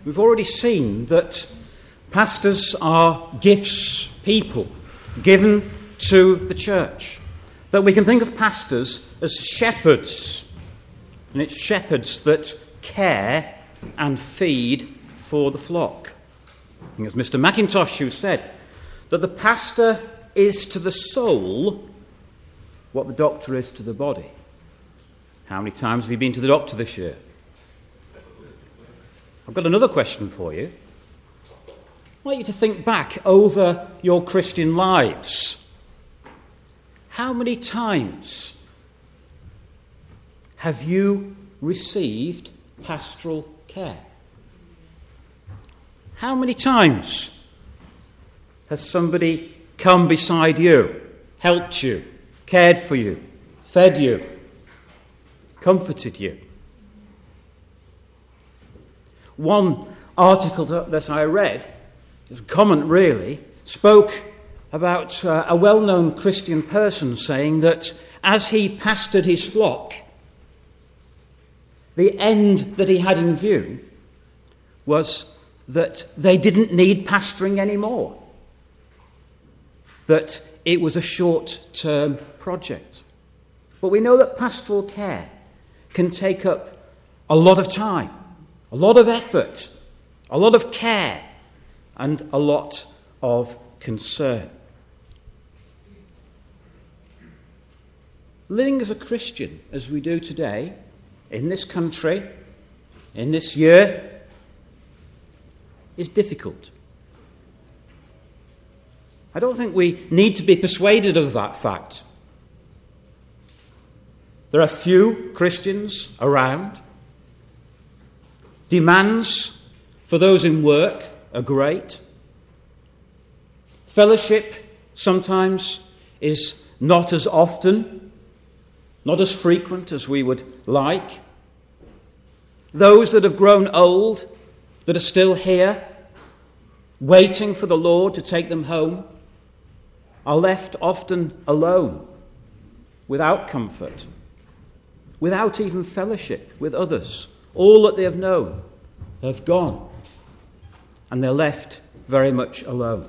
we've already seen that pastors are gifts, people, given to the church. That we can think of pastors as shepherds. And it's shepherds that care and feed for the flock. I think it was Mr. Mackintosh who said that the pastor is to the soul what the doctor is to the body. How many times have you been to the doctor this year? I've got another question for you. I'd like you to think back over your Christian lives. How many times have you received pastoral care? How many times has somebody come beside you, helped you, cared for you, fed you, comforted you? One article that I read, it was a comment really, spoke about a well-known Christian person saying that as he pastored his flock, the end that he had in view was that they didn't need pastoring anymore, that it was a short-term project. But we know that pastoral care can take up a lot of time, a lot of effort, a lot of care, and a lot of concern. Living as a Christian, as we do today, in this country, in this year, is difficult. I don't think we need to be persuaded of that fact. There are few Christians around. Demands for those in work are great. Fellowship sometimes is not as often, not as frequent as we would like. Those that have grown old, that are still here, waiting for the Lord to take them home, are left often alone, without comfort, without even fellowship with others. All that they have known have gone, and they're left very much alone.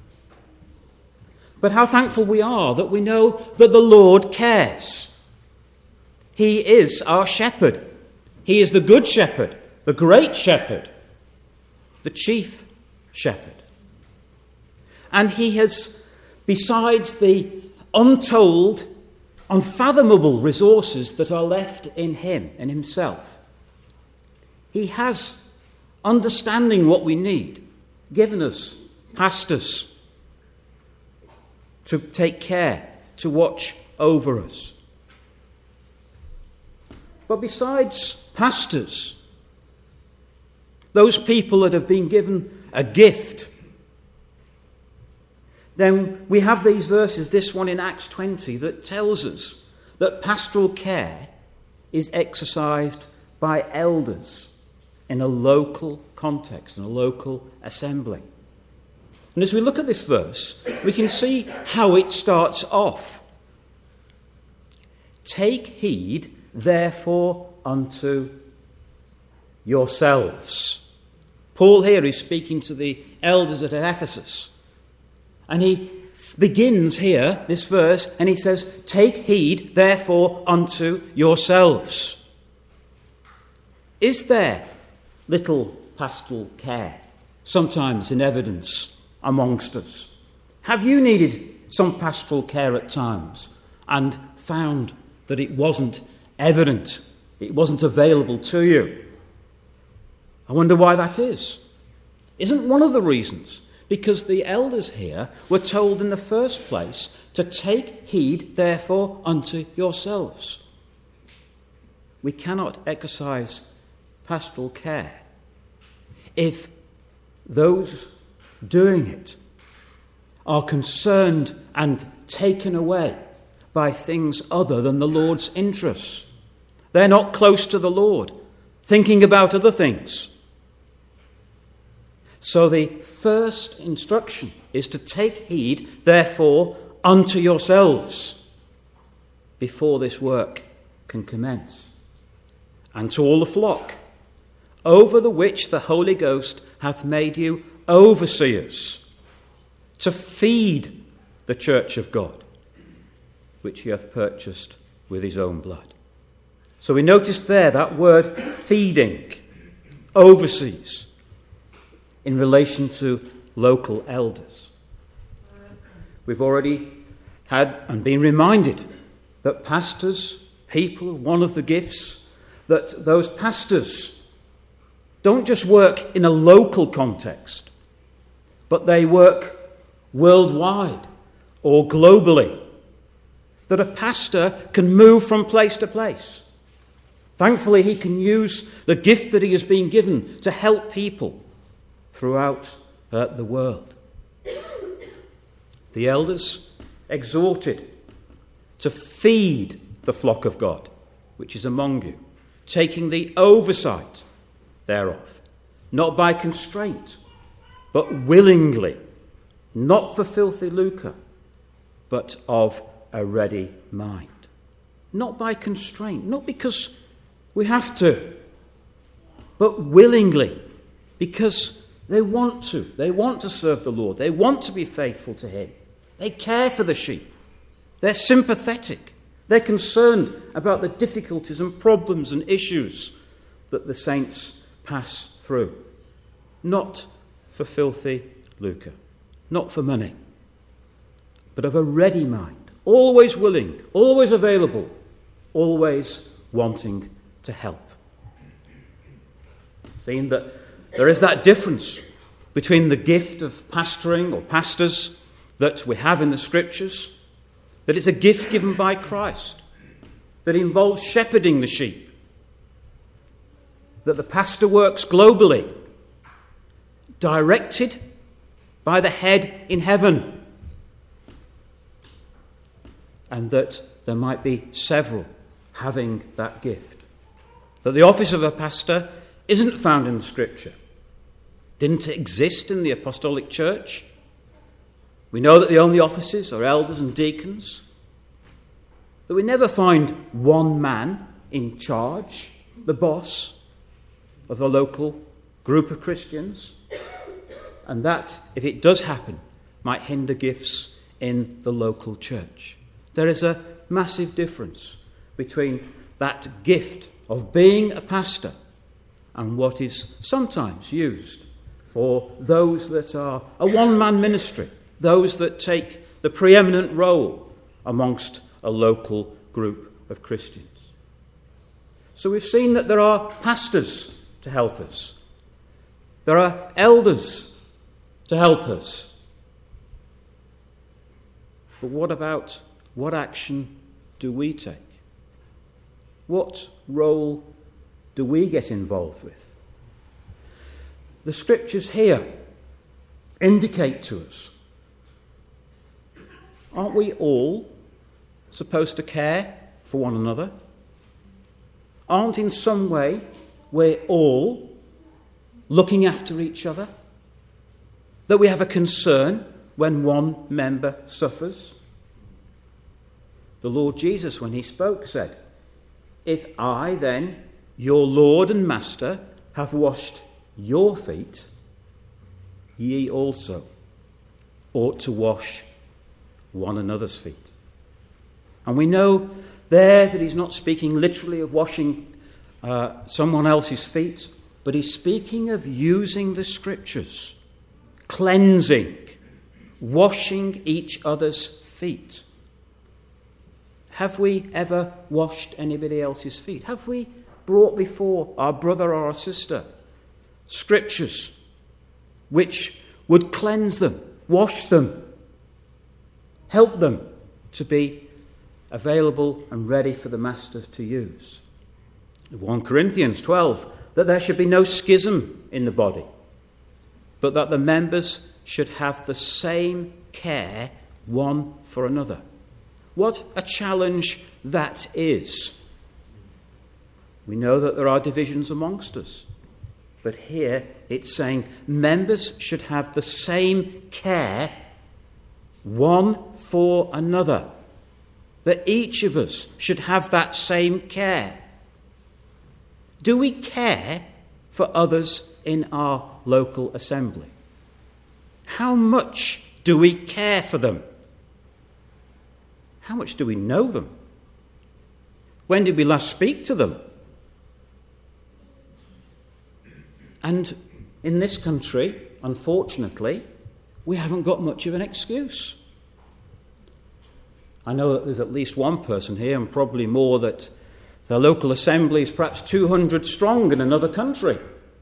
But how thankful we are that we know that the Lord cares. He is our shepherd. He is the good shepherd, the great shepherd, the chief shepherd. And he has, besides the untold, unfathomable resources that are left in him, in himself, he has, understanding what we need, given us pastors to take care, to watch over us. But besides pastors, those people that have been given a gift, then we have these verses, this one in Acts 20, that tells us that pastoral care is exercised by elders in a local context, in a local assembly. And as we look at this verse, we can see how it starts off. Take heed, therefore, unto yourselves. Paul here is speaking to the elders at Ephesus. And he begins here, this verse, and he says, take heed, therefore, unto yourselves. Is there little pastoral care sometimes in evidence amongst us? Have you needed some pastoral care at times and found that it wasn't evident, it wasn't available to you? I wonder why that is. Isn't one of the reasons because the elders here were told in the first place to take heed, therefore, unto yourselves? We cannot exercise pastoral care if those doing it are concerned and taken away by things other than the Lord's interests. They're not close to the Lord, thinking about other things. So the first instruction is to take heed, therefore, unto yourselves before this work can commence. And to all the flock, over the which the Holy Ghost hath made you overseers, to feed the church of God, which he hath purchased with his own blood. So we notice there that word feeding, overseas, in relation to local elders. We've already had and been reminded that pastors, people, one of the gifts, that those pastors don't just work in a local context, but they work worldwide or globally. That a pastor can move from place to place. Thankfully, he can use the gift that he has been given to help people throughout the world. The elders exhorted to feed the flock of God, which is among you, taking the oversight thereof, not by constraint, but willingly, not for filthy lucre, but of a ready mind. Not by constraint, not because we have to, but willingly, because they want to. They want to serve the Lord. They want to be faithful to him. They care for the sheep. They're sympathetic. They're concerned about the difficulties and problems and issues that the saints pass through. Not for filthy lucre, not for money, but of a ready mind. Always willing, always available, always wanting to help. Seeing that there is that difference between the gift of pastoring or pastors that we have in the Scriptures, that it's a gift given by Christ, that involves shepherding the sheep, that the pastor works globally, directed by the head in heaven, and that there might be several having that gift. That the office of a pastor isn't found in the Scripture, didn't exist in the Apostolic Church. We know that the only offices are elders and deacons, that we never find one man in charge, the boss of the local group of Christians, and that, if it does happen, might hinder gifts in the local church. There is a massive difference between that gift of being a pastor and what is sometimes used for those that are a one-man ministry, those that take the preeminent role amongst a local group of Christians. So we've seen that there are pastors to help us. There are elders to help us. But what action do we take? What role do we get involved with? The Scriptures here indicate to us, aren't we all supposed to care for one another? Aren't in some way we're all looking after each other? That we have a concern when one member suffers? The Lord Jesus, when he spoke, said, "If I then, your Lord and Master, have washed your feet, ye also ought to wash one another's feet." And we know there that he's not speaking literally of washing someone else's feet, but he's speaking of using the Scriptures, cleansing, washing each other's feet. Have we ever washed anybody else's feet? Have we brought before our brother or our sister Scriptures which would cleanse them, wash them, help them to be available and ready for the Master to use? 1 Corinthians 12, that there should be no schism in the body, but that the members should have the same care one for another. What a challenge that is. We know that there are divisions amongst us, but here it's saying members should have the same care one for another. That each of us should have that same care. Do we care for others in our local assembly? How much do we care for them? How much do we know them? When did we last speak to them? And in this country, unfortunately, we haven't got much of an excuse. I know that there's at least one person here, and probably more, that their local assembly is perhaps 200 strong in another country.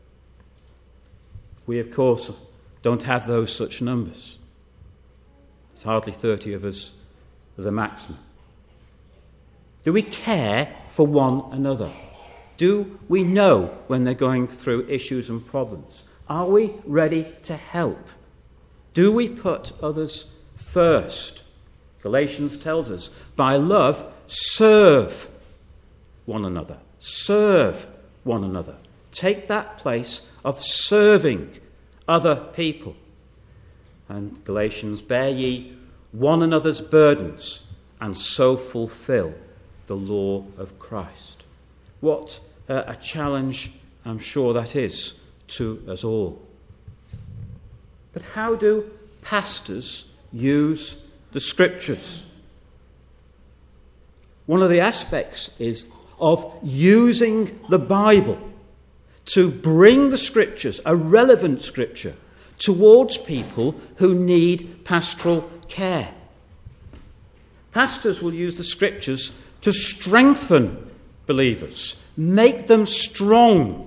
We, of course, don't have those such numbers. It's hardly 30 of us as a maximum. Do we care for one another? Do we know when they're going through issues and problems? Are we ready to help? Do we put others first? Galatians tells us, by love, serve one another. Serve one another. Take that place of serving other people. And Galatians, bear ye one another's burdens, and so fulfill the law of Christ. What a challenge, I'm sure that is, to us all. But how do pastors use the Scriptures? One of the aspects is of using the Bible to bring the Scriptures, a relevant Scripture, towards people who need pastoral care. Pastors will use the Scriptures to strengthen believers, make them strong.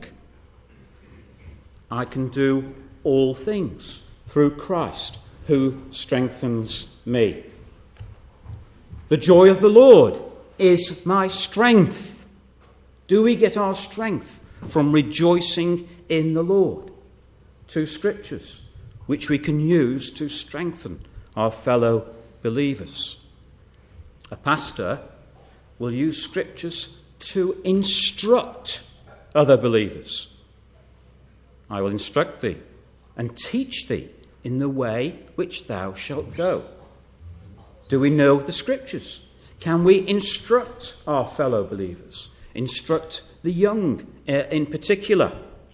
I can do all things through Christ who strengthens me. The joy of the Lord is my strength. Do we get our strength from rejoicing in the Lord? Two scriptures which we can use to strengthen our fellow believers. A pastor will use scriptures to instruct other believers. I will instruct thee and teach thee in the way which thou shalt go. Do we know the Scriptures? Can we instruct our fellow believers? Instruct the young in particular.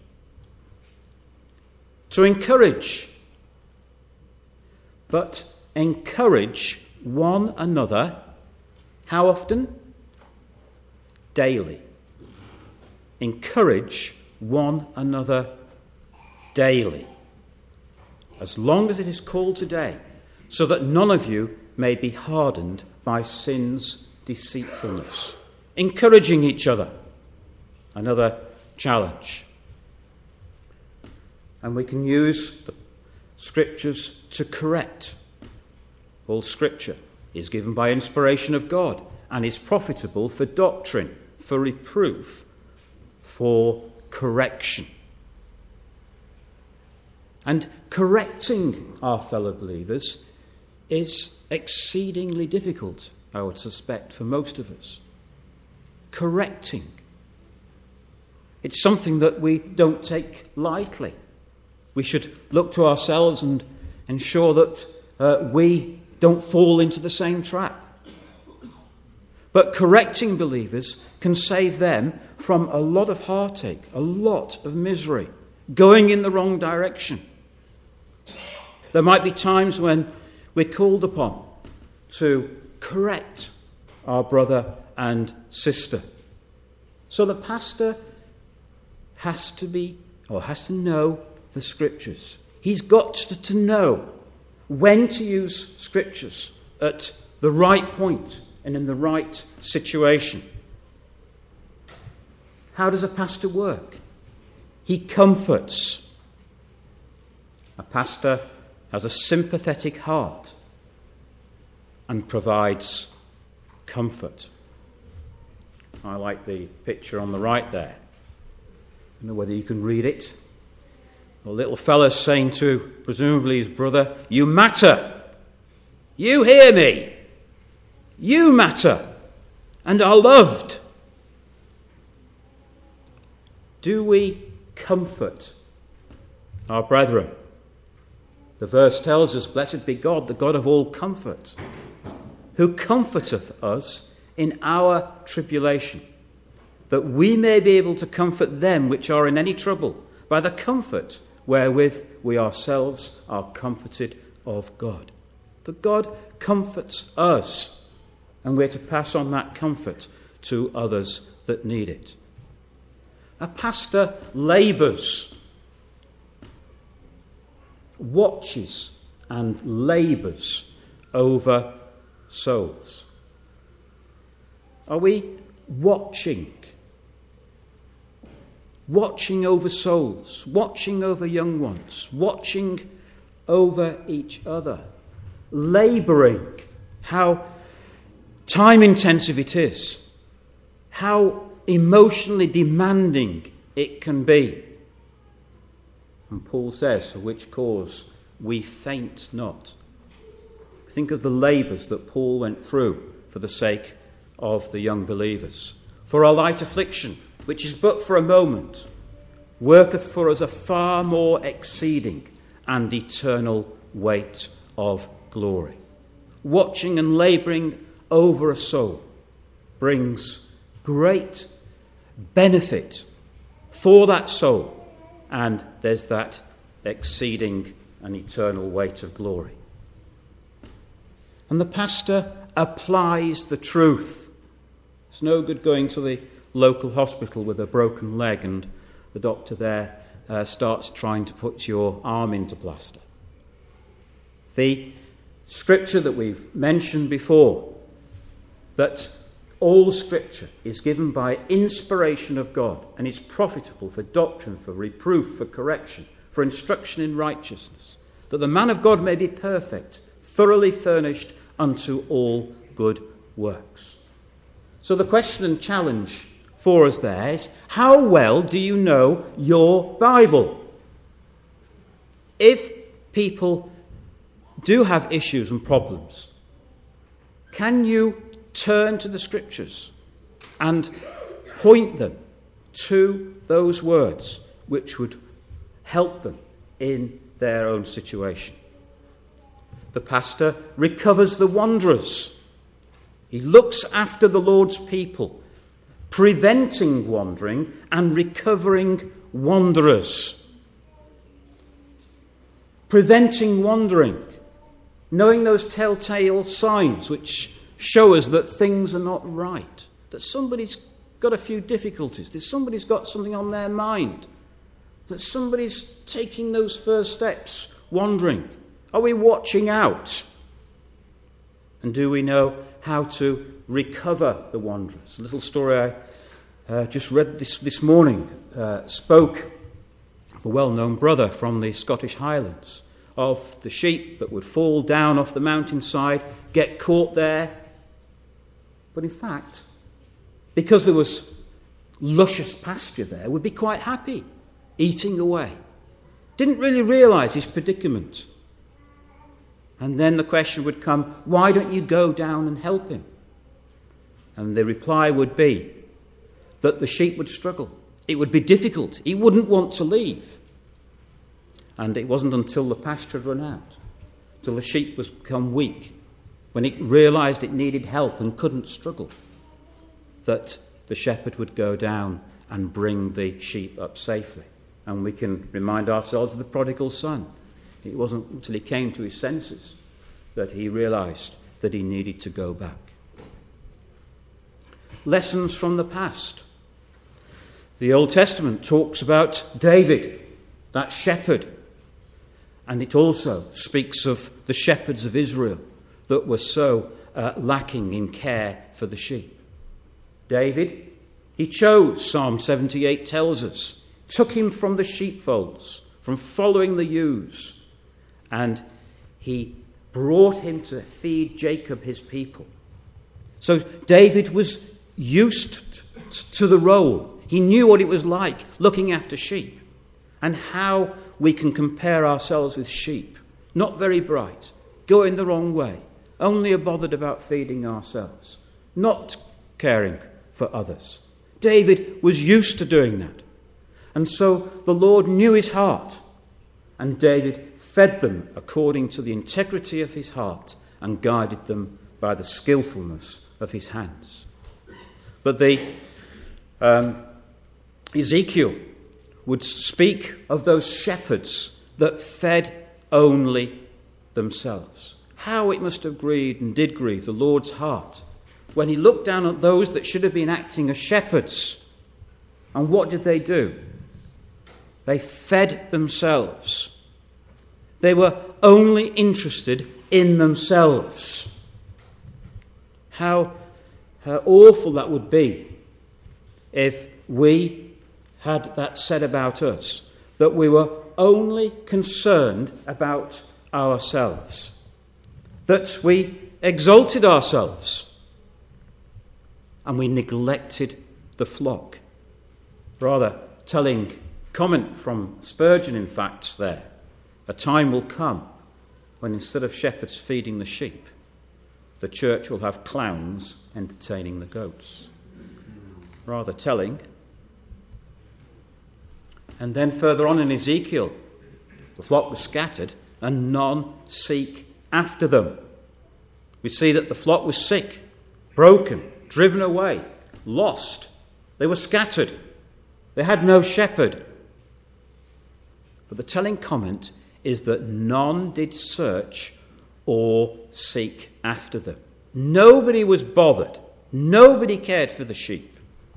To encourage. But encourage one another. How often? Daily. Encourage one another daily. As long as it is called today, so that none of you may be hardened by sin's deceitfulness. Encouraging each other. Another challenge. And we can use the Scriptures to correct. All Scripture is given by inspiration of God and is profitable for doctrine, for reproof, for correction. And correcting our fellow believers is exceedingly difficult, I would suspect, for most of us. Correcting. It's something that we don't take lightly. We should look to ourselves and ensure that we don't fall into the same trap. But correcting believers can save them from a lot of heartache, a lot of misery, going in the wrong direction. There might be times when we're called upon to correct our brother and sister. So the pastor has to know the Scriptures. He's got to know when to use Scriptures at the right point and in the right situation. How does a pastor work? He comforts. A pastor has a sympathetic heart and provides comfort. I like the picture on the right there. I don't know whether you can read it. The little fella's saying to, presumably, his brother, "You matter. You hear me. You matter and are loved." Do we comfort our brethren? The verse tells us, "Blessed be God, the God of all comfort, who comforteth us in our tribulation, that we may be able to comfort them which are in any trouble by the comfort wherewith we ourselves are comforted of God. That God comforts us, and we're to pass on that comfort to others that need it. A pastor labours, watches and labours over souls. Are we watching over souls, watching over young ones, watching over each other, labouring? How time intensive it is, how emotionally demanding it can be. And Paul says, for which cause we faint not. Think of the labours that Paul went through for the sake of the young believers. For our light affliction, which is but for a moment, worketh for us a far more exceeding and eternal weight of glory. Watching and labouring over a soul brings great benefit for that soul, and there's that exceeding and eternal weight of glory. And the pastor applies the truth. It's no good going to the local hospital with a broken leg and the doctor there starts trying to put your arm into plaster. The scripture that we've mentioned before, that all scripture is given by inspiration of God and is profitable for doctrine, for reproof, for correction, for instruction in righteousness, that the man of God may be perfect, thoroughly furnished unto all good works. So the question and challenge for us there is, how well do you know your Bible? If people do have issues and problems, can you turn to the scriptures and point them to those words which would help them in their own situation? The pastor recovers the wanderers. He looks after the Lord's people, preventing wandering and recovering wanderers. Preventing wandering, knowing those telltale signs which show us that things are not right, that somebody's got a few difficulties, that somebody's got something on their mind, that somebody's taking those first steps, wandering. Are we watching out? And do we know how to recover the wanderers? A little story I just read this morning spoke of a well-known brother from the Scottish Highlands, of the sheep that would fall down off the mountainside, get caught there. But in fact, because there was luscious pasture there, would be quite happy eating away. Didn't really realise his predicament. And then the question would come, why don't you go down and help him? And the reply would be that the sheep would struggle. It would be difficult. He wouldn't want to leave. And it wasn't until the pasture had run out, till the sheep was become weak, when it realised it needed help and couldn't struggle, that the shepherd would go down and bring the sheep up safely. And we can remind ourselves of the prodigal son. It wasn't until he came to his senses that he realised that he needed to go back. Lessons from the past. The Old Testament talks about David, that shepherd, and it also speaks of the shepherds of Israel that were so lacking in care for the sheep. David, he chose, Psalm 78 tells us, took him from the sheepfolds, from following the ewes, and he brought him to feed Jacob, his people. So David was used to the role. He knew what it was like looking after sheep and how we can compare ourselves with sheep. Not very bright, going the wrong way, only are bothered about feeding ourselves, not caring for others. David was used to doing that. And so the Lord knew his heart, and David fed them according to the integrity of his heart and guided them by the skillfulness of his hands. But the Ezekiel would speak of those shepherds that fed only themselves. How it must have grieved and did grieve the Lord's heart when he looked down at those that should have been acting as shepherds. And what did they do? They fed themselves. They were only interested in themselves. How awful that would be if we had that said about us, that we were only concerned about ourselves, that we exalted ourselves and we neglected the flock. Rather, telling comment from Spurgeon, in fact, there, a time will come when instead of shepherds feeding the sheep, the church will have clowns entertaining the goats. Rather telling. And then further on in Ezekiel, the flock was scattered and none seek after them. We see that the flock was sick, broken, driven away, lost. They were scattered. They had no shepherd. But the telling comment is that none did search or seek after them. Nobody was bothered. Nobody cared for the sheep.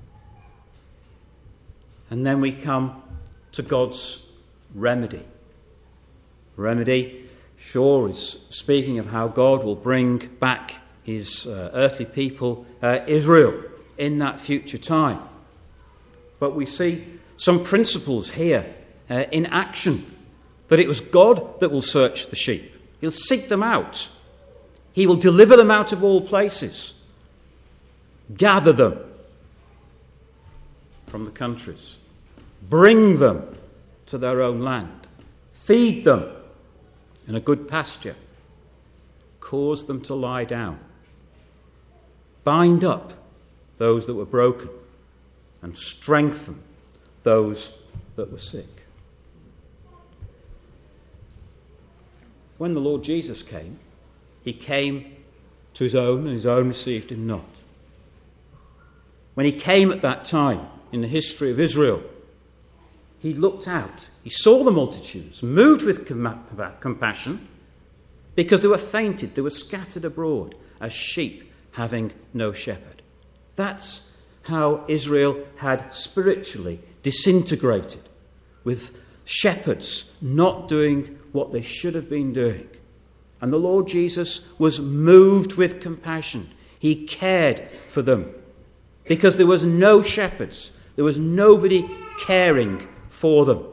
And then we come to God's remedy. Remedy, sure, is speaking of how God will bring back his earthly people, Israel, in that future time. But we see some principles here in action, that it was God that will search the sheep. He'll seek them out. He will deliver them out of all places, gather them from the countries, bring them to their own land, feed them in a good pasture, cause them to lie down, bind up those that were broken, and strengthen those that were sick. When the Lord Jesus came, he came to his own, and his own received him not. When he came at that time in the history of Israel, he looked out, he saw the multitudes, moved with compassion, because they were fainted, they were scattered abroad as sheep having no shepherd. That's how Israel had spiritually disintegrated, with shepherds not doing what they should have been doing. And the Lord Jesus was moved with compassion. He cared for them because there was no shepherds. There was nobody caring for them.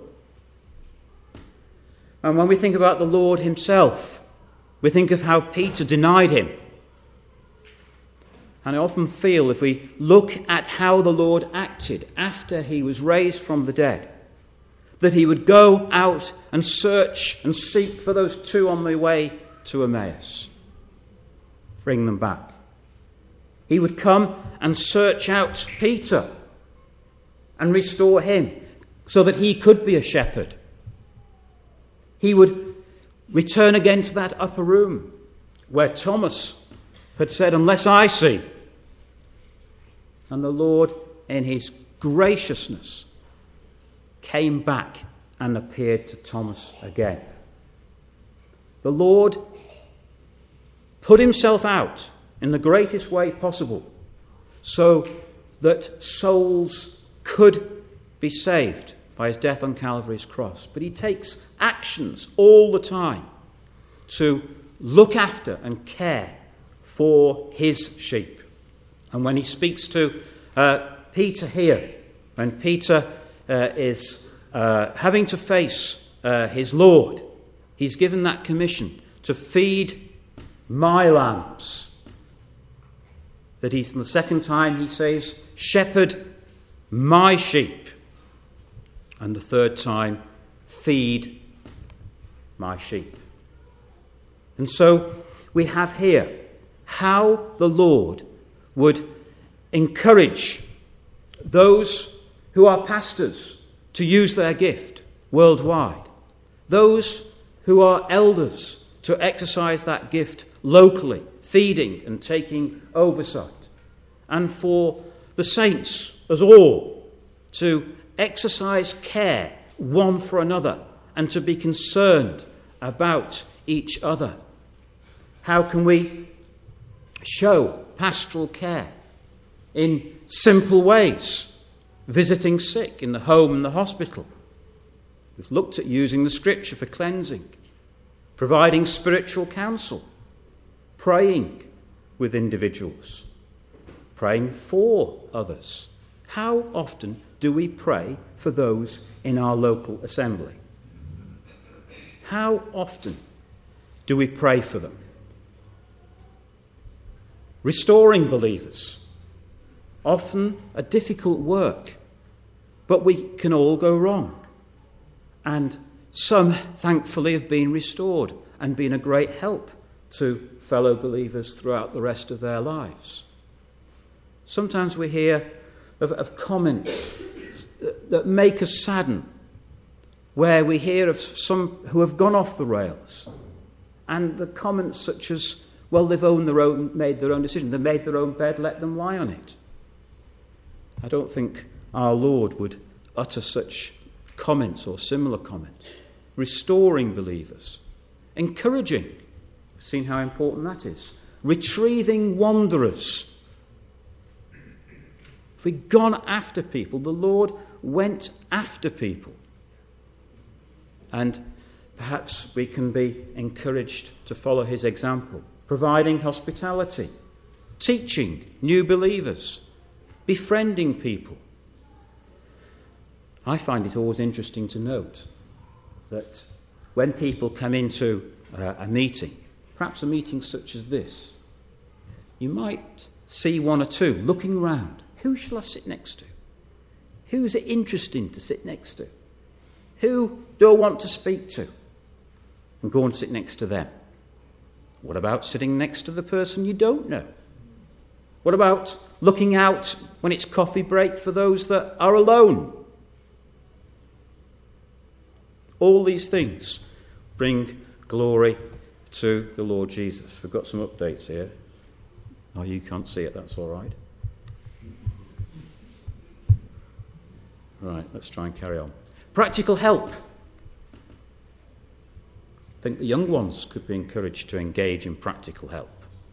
And when we think about the Lord himself, we think of how Peter denied him. And I often feel, if we look at how the Lord acted after he was raised from the dead, that he would go out and search and seek for those two on their way to Emmaus. Bring them back. He would come and search out Peter and restore him so that he could be a shepherd. He would return again to that upper room where Thomas had said, "Unless I see." And the Lord, in his graciousness, came back and appeared to Thomas again. The Lord put himself out in the greatest way possible so that souls could be saved by his death on Calvary's cross. But he takes actions all the time to look after and care for his sheep. And when he speaks to Peter here, when Peter is having to face his Lord, he's given that commission to feed my lambs. That he's, the second time he says, shepherd my sheep. And the third time, feed my sheep. And so we have here how the Lord would encourage those who are pastors to use their gift worldwide, those who are elders to exercise that gift locally, feeding and taking oversight, and for the the saints, us all, to exercise care one for another and to be concerned about each other? How can we show pastoral care in simple ways? Visiting sick in the home and the hospital. We've looked at using the Scripture for cleansing, providing spiritual counsel, praying with individuals, praying for others. How often do we pray for those in our local assembly? How often do we pray for them? Restoring believers, often a difficult work, but we can all go wrong. And some, thankfully, have been restored and been a great help to fellow believers throughout the rest of their lives. Sometimes we hear of comments that make us sadden, where we hear of some who have gone off the rails, and the comments such as, well, they've made their own decision, they've made their own bed, let them lie on it. I don't think our Lord would utter such comments or similar comments. Restoring believers, encouraging, we've seen how important that is, retrieving wanderers. If we'd gone after people, the Lord went after people. And perhaps we can be encouraged to follow his example, providing hospitality, teaching new believers, befriending people. I find it always interesting to note that when people come into a meeting, perhaps a meeting such as this, you might see one or two looking round. Who shall I sit next to? Who's it interesting to sit next to? Who do I want to speak to? And go and sit next to them. What about sitting next to the person you don't know? What about looking out when it's coffee break for those that are alone? All these things bring glory to the Lord Jesus. We've got some updates here. Oh, you can't see it, that's all right. Right, let's try and carry on. Practical help. I think the young ones could be encouraged to engage in practical help.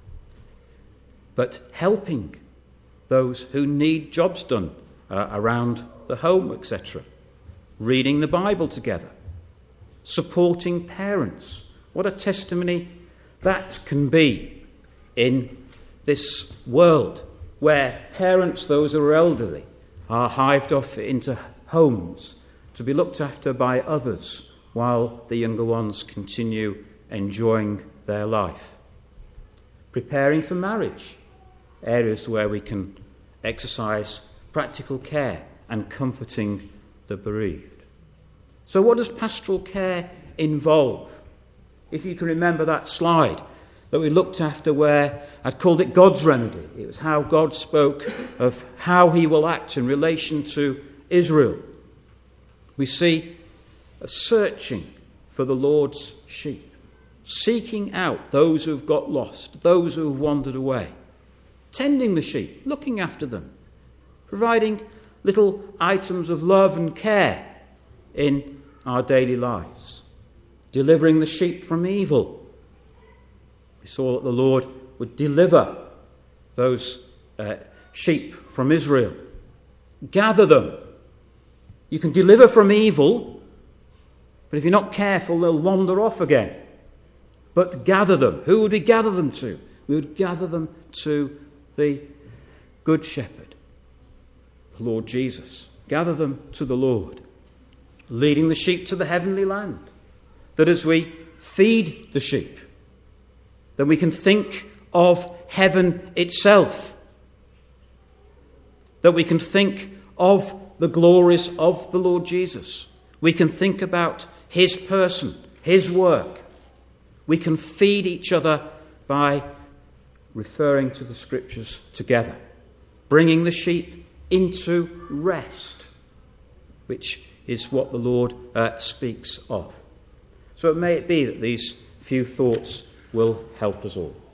But helping those who need jobs done around the home, etc. Reading the Bible together. Supporting parents. What a testimony that can be in this world where parents, those who are elderly, are hived off into homes to be looked after by others while the younger ones continue enjoying their life. Preparing for marriage, areas where we can exercise practical care and comforting the bereaved. So what does pastoral care involve? If you can remember that slide that we looked after where I'd called it God's remedy. It was how God spoke of how he will act in relation to Israel. We see a searching for the Lord's sheep, seeking out those who have got lost, those who have wandered away, tending the sheep, looking after them, providing little items of love and care in our daily lives, delivering the sheep from evil. We saw that the Lord would deliver those sheep from Israel, gather them. You can deliver from evil, but if you're not careful, they'll wander off again. But gather them. Who would we gather them to? We would gather them to the Good Shepherd, the Lord Jesus. Gather them to the Lord, leading the sheep to the heavenly land. That as we feed the sheep, then we can think of heaven itself. That we can think of the glories of the Lord Jesus. We can think about his person, his work. We can feed each other by referring to the Scriptures together, bringing the sheep into rest, which is what the Lord speaks of. So it may be that these few thoughts will help us all.